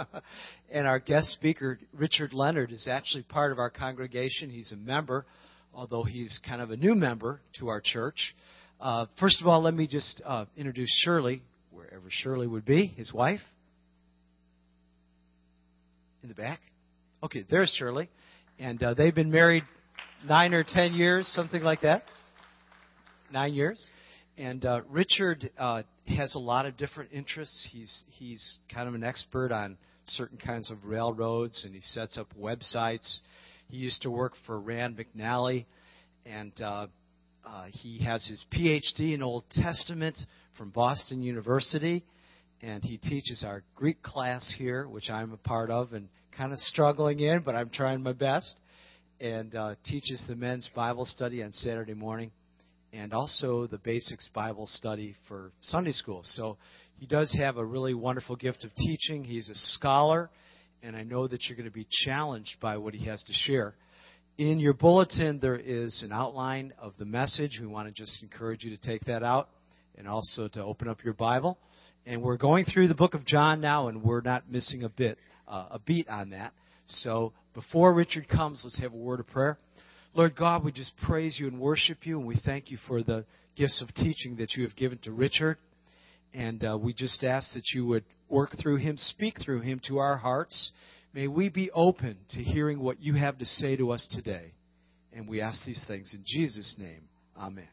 And our guest speaker, Richard Leonard, is actually part of our congregation. He's a member, although he's kind of a new member to our church. First of all, let me just introduce Shirley, wherever Shirley would be, his wife. In the back? Okay, there's Shirley. And they've been married 9 or 10 years, something like that. 9 years. And Richard has a lot of different interests. He's kind of an expert on certain kinds of railroads, and he sets up websites. He used to work for Rand McNally, and he has his Ph.D. in Old Testament from Boston University, and he teaches our Greek class here, which I'm a part of and kind of struggling in, but I'm trying my best, and teaches the men's Bible study on Saturday morning, and also the basics Bible study for Sunday school. So he does have a really wonderful gift of teaching. He's a scholar, and I know that you're going to be challenged by what he has to share. In your bulletin, there is an outline of the message. We want to just encourage you to take that out and also to open up your Bible. And we're going through the book of John now, and we're not missing a beat on that. So before Richard comes, let's have a word of prayer. Lord God, we just praise you and worship you, and we thank you for the gifts of teaching that you have given to Richard. And we just ask that you would work through him, speak through him to our hearts. May we be open to hearing what you have to say to us today. And we ask these things in Jesus' name. Amen.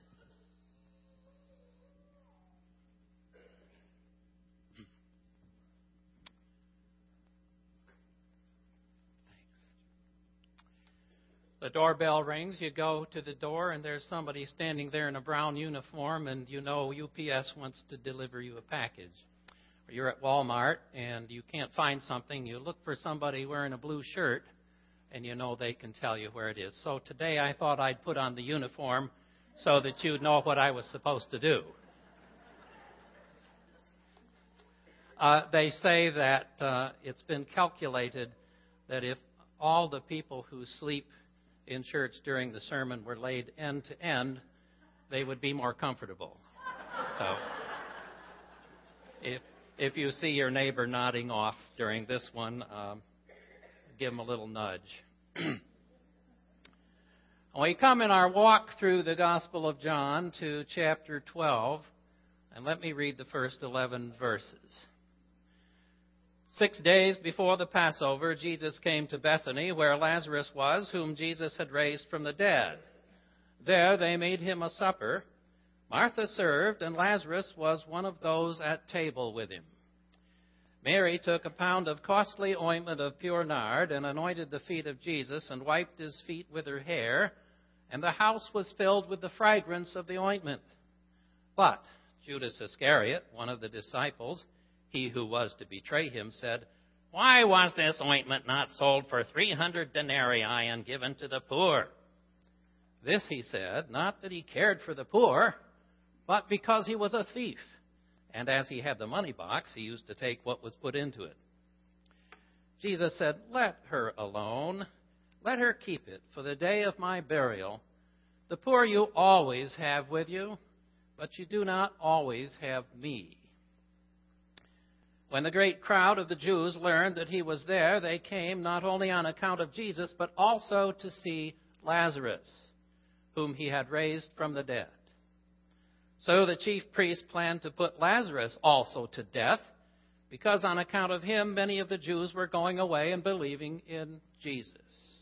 The doorbell rings, you go to the door, and there's somebody standing there in a brown uniform, and you know UPS wants to deliver you a package. Or you're at Walmart, and you can't find something. You look for somebody wearing a blue shirt, and you know they can tell you where it is. So today I thought I'd put on the uniform so that you'd know what I was supposed to do. They say that it's been calculated that if all the people who sleep in church during the sermon were laid end to end, they would be more comfortable. So if you see your neighbor nodding off during this one, give him a little nudge. We come in our walk through the Gospel of John to chapter 12, and let me read the first 11 verses. 6 days before the Passover, Jesus came to Bethany, where Lazarus was, whom Jesus had raised from the dead. There they made him a supper. Martha served, and Lazarus was one of those at table with him. Mary took a pound of costly ointment of pure nard and anointed the feet of Jesus and wiped his feet with her hair, and the house was filled with the fragrance of the ointment. But Judas Iscariot, one of the disciples, he who was to betray him, said, "Why was this ointment not sold for 300 denarii and given to the poor?" This he said, not that he cared for the poor, but because he was a thief. And as he had the money box, he used to take what was put into it. Jesus said, "Let her alone. Let her keep it for the day of my burial. The poor you always have with you, but you do not always have me." When the great crowd of the Jews learned that he was there, they came not only on account of Jesus, but also to see Lazarus, whom he had raised from the dead. So the chief priests planned to put Lazarus also to death, because on account of him, many of the Jews were going away and believing in Jesus.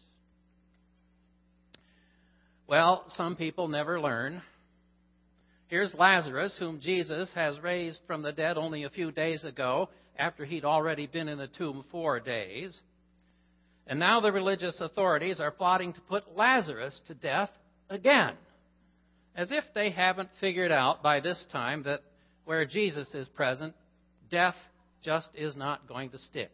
Well, some people never learn. Here's Lazarus, whom Jesus has raised from the dead only a few days ago, after he'd already been in the tomb 4 days. And now the religious authorities are plotting to put Lazarus to death again, as if they haven't figured out by this time that where Jesus is present, death just is not going to stick.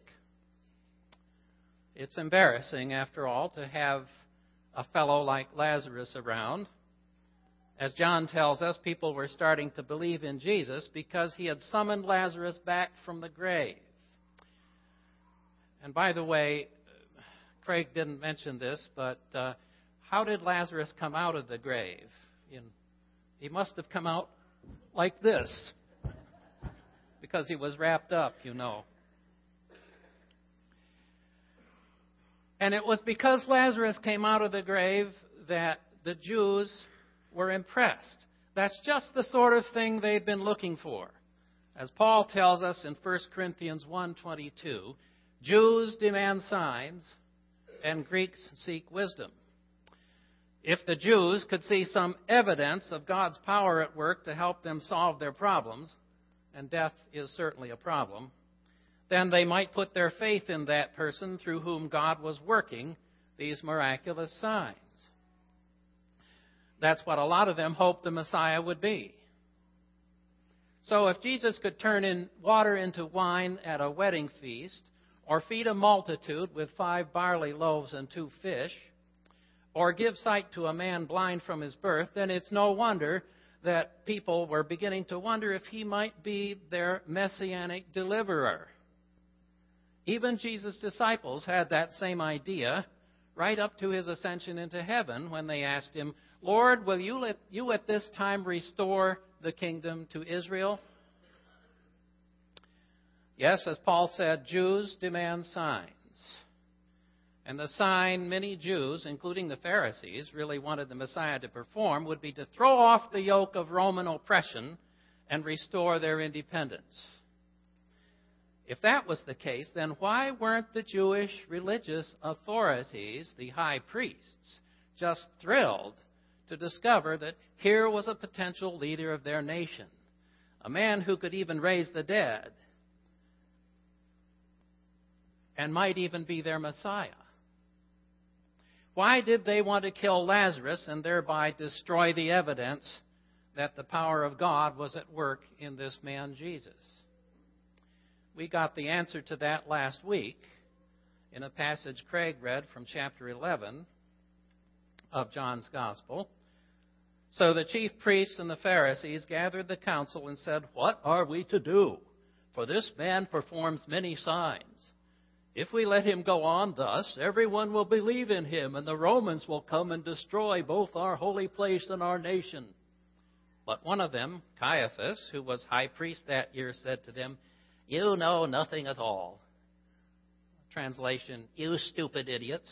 It's embarrassing, after all, to have a fellow like Lazarus around. As John tells us, people were starting to believe in Jesus because he had summoned Lazarus back from the grave. And by the way, Craig didn't mention this, but how did Lazarus come out of the grave? He must have come out like this, because he was wrapped up, you know. And it was because Lazarus came out of the grave that the Jews were impressed. That's just the sort of thing they'd been looking for. As Paul tells us in 1 Corinthians 1:22, Jews demand signs and Greeks seek wisdom. If the Jews could see some evidence of God's power at work to help them solve their problems, and death is certainly a problem, then they might put their faith in that person through whom God was working these miraculous signs. That's what a lot of them hoped the Messiah would be. So if Jesus could turn water into wine at a wedding feast, or feed a multitude with 5 barley loaves and 2 fish, or give sight to a man blind from his birth, then it's no wonder that people were beginning to wonder if he might be their messianic deliverer. Even Jesus' disciples had that same idea right up to his ascension into heaven when they asked him, "Lord, will you at this time restore the kingdom to Israel?" Yes, as Paul said, Jews demand signs. And the sign many Jews, including the Pharisees, really wanted the Messiah to perform would be to throw off the yoke of Roman oppression and restore their independence. If that was the case, then why weren't the Jewish religious authorities, the high priests, just thrilled to discover that here was a potential leader of their nation, a man who could even raise the dead, and might even be their Messiah? Why did they want to kill Lazarus and thereby destroy the evidence that the power of God was at work in this man Jesus? We got the answer to that last week in a passage Craig read from chapter 11 of John's Gospel. So the chief priests and the Pharisees gathered the council and said, "What are we to do? For this man performs many signs. If we let him go on thus, everyone will believe in him, and the Romans will come and destroy both our holy place and our nation." But one of them, Caiaphas, who was high priest that year, said to them, "You know nothing at all." Translation, "You stupid idiots.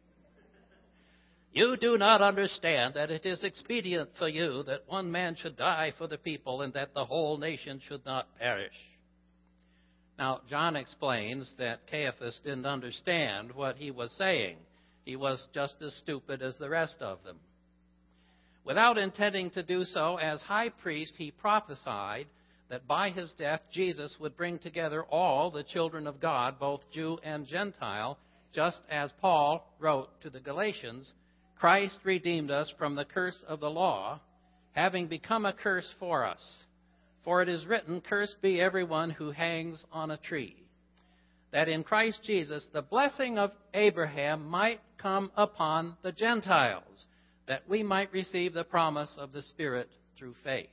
You do not understand that it is expedient for you that one man should die for the people and that the whole nation should not perish." Now, John explains that Caiaphas didn't understand what he was saying. He was just as stupid as the rest of them. Without intending to do so, as high priest, he prophesied that by his death, Jesus would bring together all the children of God, both Jew and Gentile, just as Paul wrote to the Galatians, "Christ redeemed us from the curse of the law, having become a curse for us. For it is written, 'Cursed be everyone who hangs on a tree,' that in Christ Jesus the blessing of Abraham might come upon the Gentiles, that we might receive the promise of the Spirit through faith."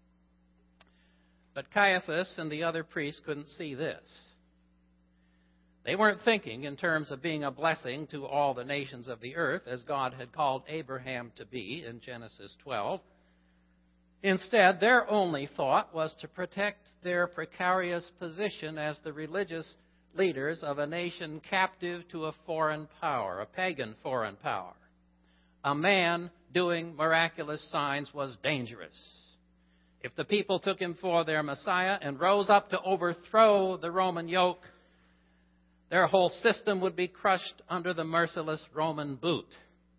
But Caiaphas and the other priests couldn't see this. They weren't thinking in terms of being a blessing to all the nations of the earth, as God had called Abraham to be in Genesis 12. Instead, their only thought was to protect their precarious position as the religious leaders of a nation captive to a foreign power, a pagan foreign power. A man doing miraculous signs was dangerous. If the people took him for their Messiah and rose up to overthrow the Roman yoke, their whole system would be crushed under the merciless Roman boot.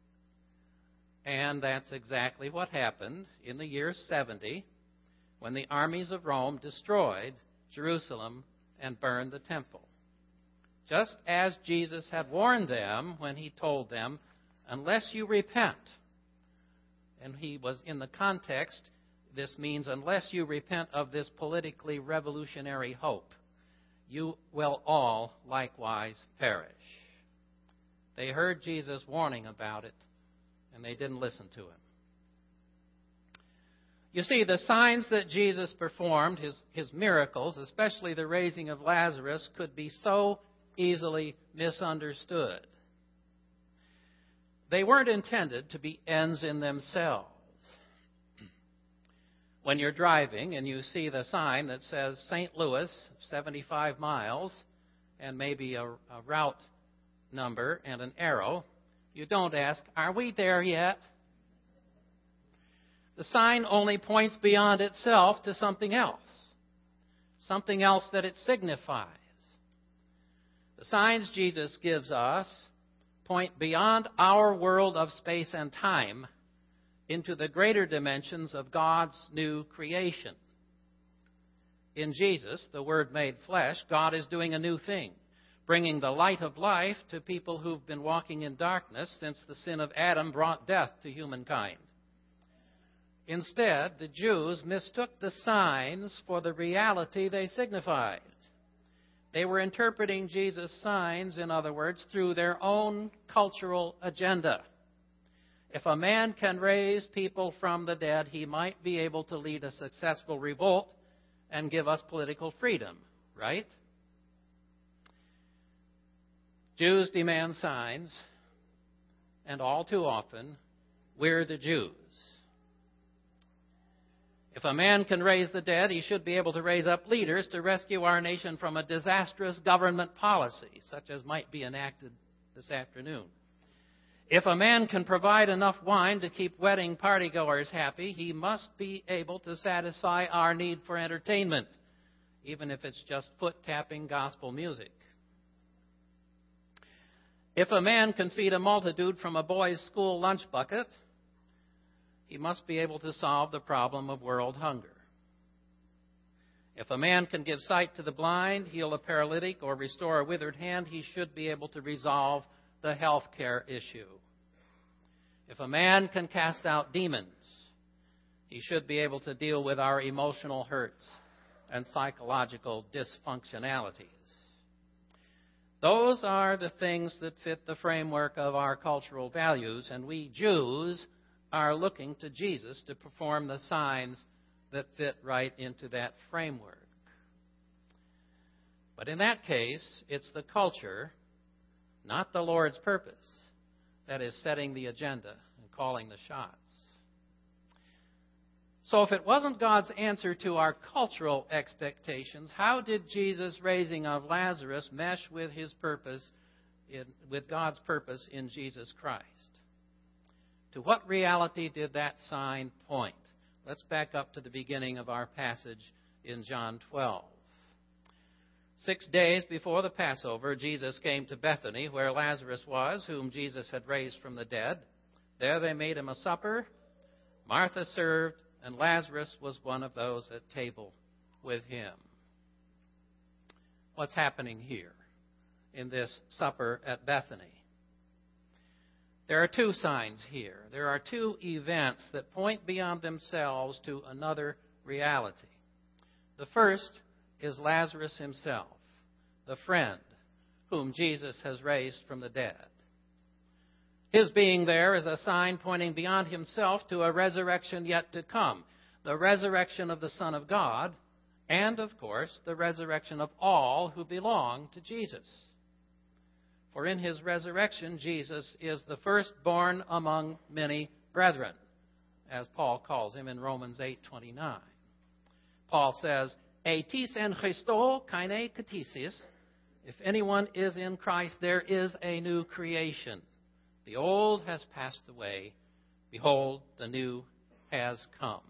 And that's exactly what happened in the year 70 when the armies of Rome destroyed Jerusalem and burned the temple. Just as Jesus had warned them when he told them, "Unless you repent," and he was in the context, this means unless you repent of this politically revolutionary hope, you will all likewise perish. They heard Jesus' warning about it, and they didn't listen to him. You see, the signs that Jesus performed, his miracles, especially the raising of Lazarus, could be so easily misunderstood. They weren't intended to be ends in themselves. When you're driving and you see the sign that says St. Louis, 75 miles, and maybe a route number and an arrow, you don't ask, "Are we there yet?" The sign only points beyond itself to something else that it signifies. The signs Jesus gives us point beyond our world of space and time into the greater dimensions of God's new creation. In Jesus, the Word made flesh, God is doing a new thing, bringing the light of life to people who've been walking in darkness since the sin of Adam brought death to humankind. Instead, the Jews mistook the signs for the reality they signified. They were interpreting Jesus' signs, in other words, through their own cultural agenda. If a man can raise people from the dead, he might be able to lead a successful revolt and give us political freedom, right? Jews demand signs, and all too often, we're the Jews. If a man can raise the dead, he should be able to raise up leaders to rescue our nation from a disastrous government policy, such as might be enacted this afternoon. If a man can provide enough wine to keep wedding partygoers happy, he must be able to satisfy our need for entertainment, even if it's just foot-tapping gospel music. If a man can feed a multitude from a boys' school lunch bucket, he must be able to solve the problem of world hunger. If a man can give sight to the blind, heal a paralytic, or restore a withered hand, he should be able to resolve the health care issue. If a man can cast out demons, he should be able to deal with our emotional hurts and psychological dysfunctionalities. Those are the things that fit the framework of our cultural values, and we Jews are looking to Jesus to perform the signs that fit right into that framework. But in that case, it's the culture, not the Lord's purpose, that is setting the agenda and calling the shots. So if it wasn't God's answer to our cultural expectations, how did Jesus' raising of Lazarus mesh with his purpose, with God's purpose in Jesus Christ? To what reality did that sign point? Let's back up to the beginning of our passage in John 12. 6 days before the Passover, Jesus came to Bethany, where Lazarus was, whom Jesus had raised from the dead. There they made him a supper. Martha served, and Lazarus was one of those at table with him. What's happening here in this supper at Bethany? There are two signs here. There are two events that point beyond themselves to another reality. The first is Lazarus himself, the friend whom Jesus has raised from the dead. His being there is a sign pointing beyond himself to a resurrection yet to come, the resurrection of the Son of God, and, of course, the resurrection of all who belong to Jesus. For in his resurrection, Jesus is the firstborn among many brethren, as Paul calls him in Romans 8:29. Paul says, "Etis en Christo kaine katisis." If anyone is in Christ, there is a new creation. The old has passed away. Behold, the new has come.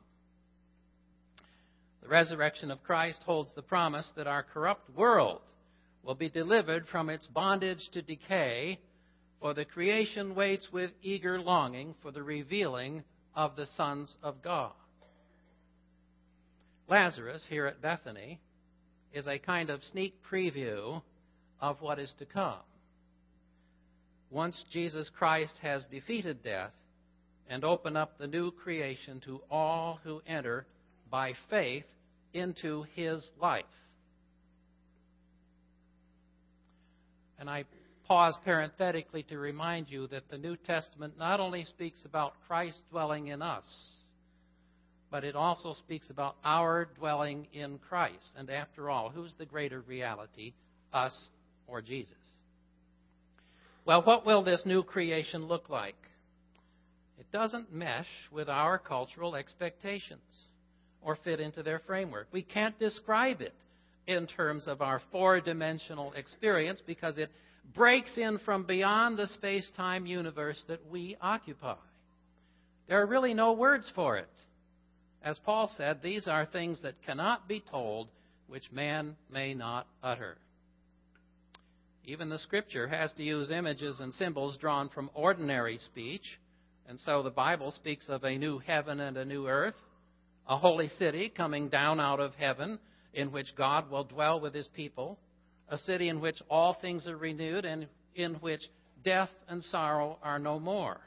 The resurrection of Christ holds the promise that our corrupt world will be delivered from its bondage to decay, for the creation waits with eager longing for the revealing of the sons of God. Lazarus, here at Bethany, is a kind of sneak preview of what is to come. Once Jesus Christ has defeated death and opened up the new creation to all who enter by faith into his life. And I pause parenthetically to remind you that the New Testament not only speaks about Christ dwelling in us, but it also speaks about our dwelling in Christ. And after all, who's the greater reality, us or Jesus? Well, what will this new creation look like? It doesn't mesh with our cultural expectations or fit into their framework. We can't describe it in terms of our four-dimensional experience because it breaks in from beyond the space-time universe that we occupy. There are really no words for it. As Paul said, these are things that cannot be told, which man may not utter. Even the Scripture has to use images and symbols drawn from ordinary speech, and so the Bible speaks of a new heaven and a new earth, a holy city coming down out of heaven in which God will dwell with his people, a city in which all things are renewed and in which death and sorrow are no more.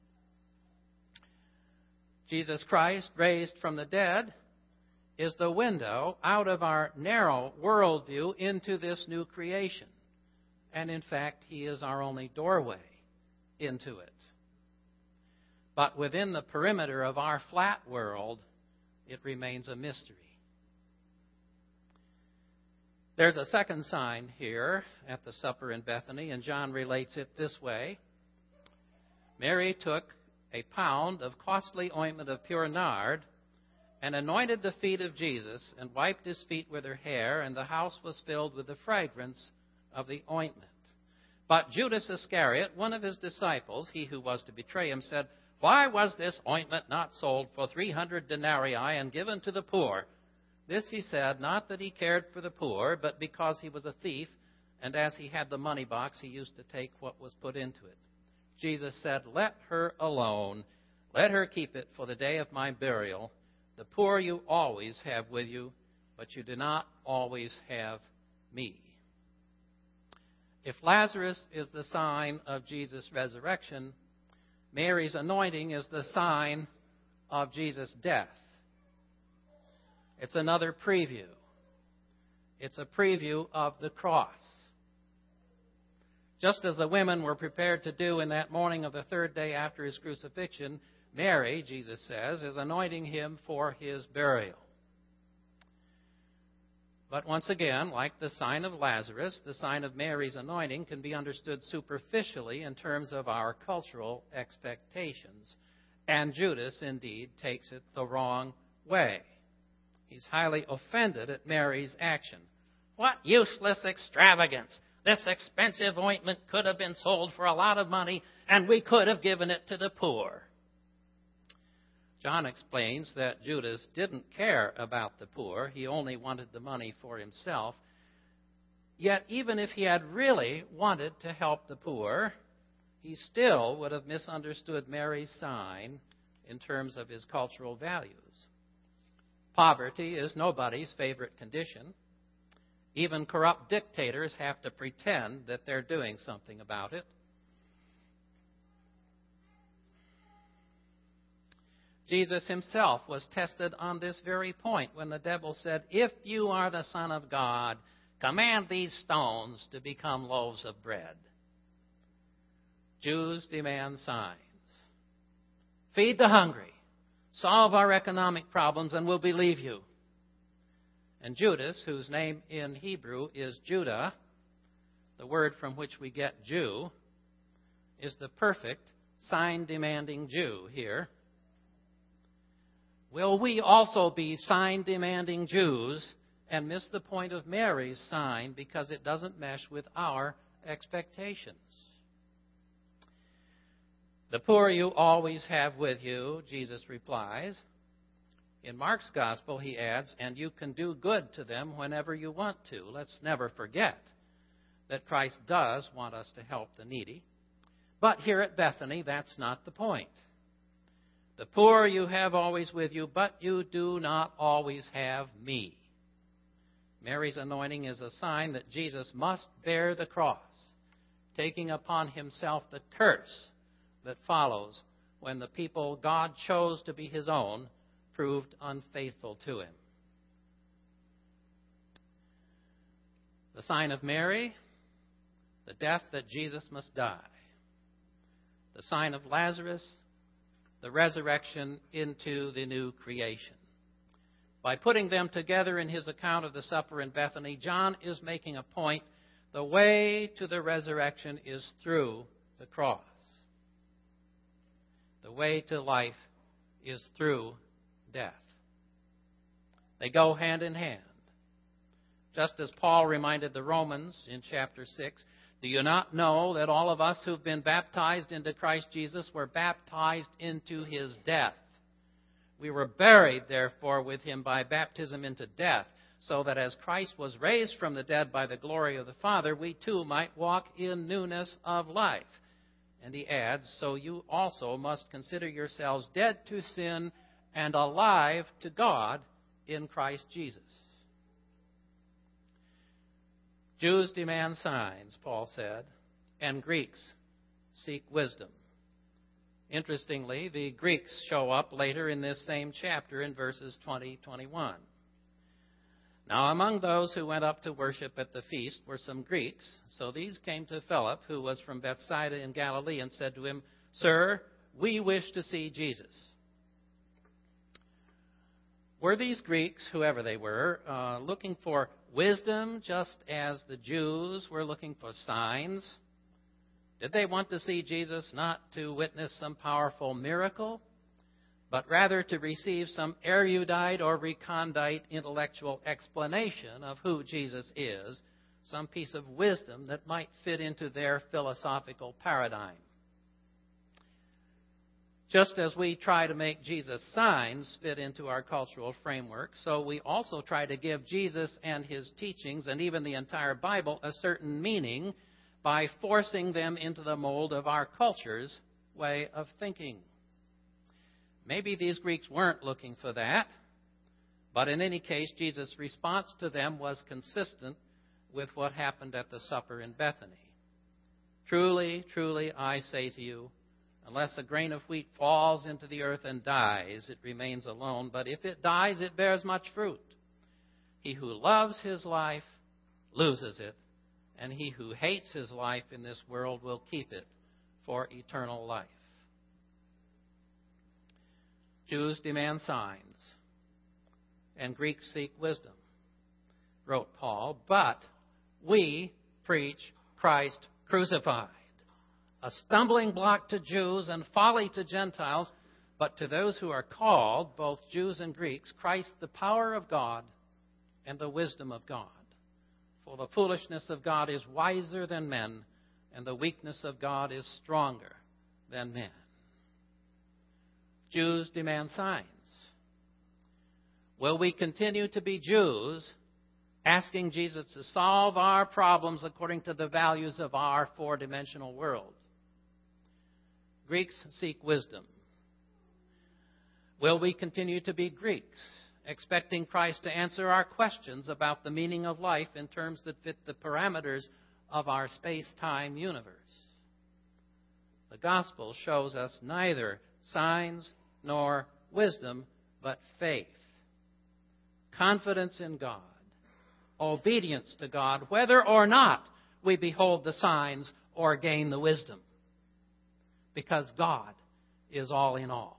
Jesus Christ, raised from the dead, is the window out of our narrow worldview into this new creation. And in fact, he is our only doorway into it. But within the perimeter of our flat world, it remains a mystery. There's a second sign here at the supper in Bethany, and John relates it this way. Mary took a pound of costly ointment of pure nard and anointed the feet of Jesus and wiped his feet with her hair, and the house was filled with the fragrance of the ointment. But Judas Iscariot, one of his disciples, he who was to betray him, said, "Why was this ointment not sold for 300 denarii and given to the poor?" This he said, not that he cared for the poor, but because he was a thief, and as he had the money box, he used to take what was put into it. Jesus said, "Let her alone. Let her keep it for the day of my burial. The poor you always have with you, but you do not always have me." If Lazarus is the sign of Jesus' resurrection, Mary's anointing is the sign of Jesus' death. It's another preview. It's a preview of the cross. Just as the women were prepared to do in that morning of the third day after his crucifixion, Mary, Jesus says, is anointing him for his burial. But once again, like the sign of Lazarus, the sign of Mary's anointing can be understood superficially in terms of our cultural expectations. And Judas, indeed, takes it the wrong way. He's highly offended at Mary's action. "What useless extravagance! This expensive ointment could have been sold for a lot of money, and we could have given it to the poor." John explains that Judas didn't care about the poor. He only wanted the money for himself. Yet, even if he had really wanted to help the poor, he still would have misunderstood Mary's sign in terms of his cultural values. Poverty is nobody's favorite condition. Even corrupt dictators have to pretend that they're doing something about it. Jesus himself was tested on this very point when the devil said, "If you are the Son of God, command these stones to become loaves of bread." Jews demand signs. Feed the hungry. Solve our economic problems and we'll believe you. And Judas, whose name in Hebrew is Judah, the word from which we get Jew, is the perfect sign-demanding Jew here. Will we also be sign-demanding Jews and miss the point of Mary's sign because it doesn't mesh with our expectations? "The poor you always have with you," Jesus replies. In Mark's gospel, he adds, "and you can do good to them whenever you want to." Let's never forget that Christ does want us to help the needy. But here at Bethany, that's not the point. "The poor you have always with you, but you do not always have me." Mary's anointing is a sign that Jesus must bear the cross, taking upon himself the curse that follows when the people God chose to be his own proved unfaithful to him. The sign of Mary, the death that Jesus must die. The sign of Lazarus, the resurrection into the new creation. By putting them together in his account of the supper in Bethany, John is making a point. The way to the resurrection is through the cross. The way to life is through death. They go hand in hand. Just as Paul reminded the Romans in chapter 6, do you not know that all of us who've been baptized into Christ Jesus were baptized into his death? We were buried, therefore, with him by baptism into death, so that as Christ was raised from the dead by the glory of the Father, we too might walk in newness of life. And he adds, so you also must consider yourselves dead to sin and alive to God in Christ Jesus. Jews demand signs, Paul said, and Greeks seek wisdom. Interestingly, the Greeks show up later in this same chapter in verses 20-21. Now, among those who went up to worship at the feast were some Greeks. So these came to Philip, who was from Bethsaida in Galilee, and said to him, Sir, we wish to see Jesus. Were these Greeks, whoever they were, looking for wisdom just as the Jews were looking for signs? Did they want to see Jesus not to witness some powerful miracle, but rather to receive some erudite or recondite intellectual explanation of who Jesus is, some piece of wisdom that might fit into their philosophical paradigm? Just as we try to make Jesus' signs fit into our cultural framework, so we also try to give Jesus and his teachings, and even the entire Bible, a certain meaning by forcing them into the mold of our culture's way of thinking. Maybe these Greeks weren't looking for that, but in any case, Jesus' response to them was consistent with what happened at the supper in Bethany. Truly, truly, I say to you, unless a grain of wheat falls into the earth and dies, it remains alone. But if it dies, it bears much fruit. He who loves his life loses it, and he who hates his life in this world will keep it for eternal life. Jews demand signs, and Greeks seek wisdom, wrote Paul, but we preach Christ crucified, a stumbling block to Jews and folly to Gentiles, but to those who are called, both Jews and Greeks, Christ the power of God and the wisdom of God. For the foolishness of God is wiser than men, and the weakness of God is stronger than men. Jews demand signs. Will we continue to be Jews, asking Jesus to solve our problems according to the values of our four-dimensional world? Greeks seek wisdom. Will we continue to be Greeks, expecting Christ to answer our questions about the meaning of life in terms that fit the parameters of our space-time universe? The gospel shows us neither signs nor wisdom, but faith, confidence in God, obedience to God, whether or not we behold the signs or gain the wisdom, because God is all in all.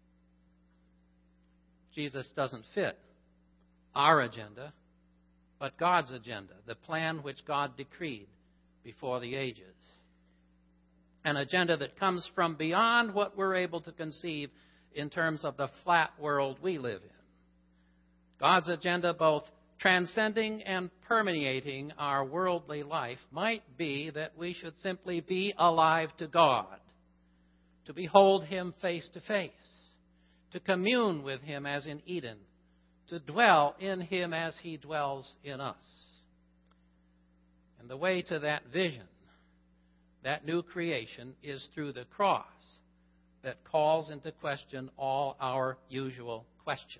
Jesus doesn't fit our agenda, but God's agenda, the plan which God decreed before the ages. An agenda that comes from beyond what we're able to conceive in terms of the flat world we live in. God's agenda, both transcending and permeating our worldly life, might be that we should simply be alive to God, to behold Him face to face, to commune with Him as in Eden, to dwell in Him as He dwells in us. And the way to that vision, that new creation, is through the cross that calls into question all our usual questions.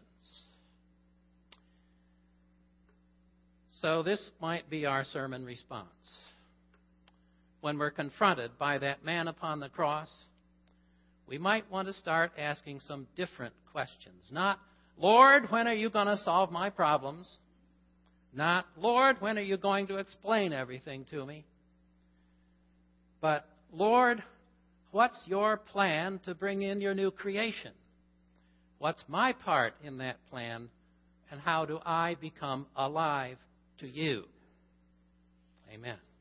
So this might be our sermon response. When we're confronted by that man upon the cross, we might want to start asking some different questions. Not, Lord, when are you going to solve my problems? Not, Lord, when are you going to explain everything to me? But, Lord, what's your plan to bring in your new creation? What's my part in that plan? And how do I become alive to you? Amen.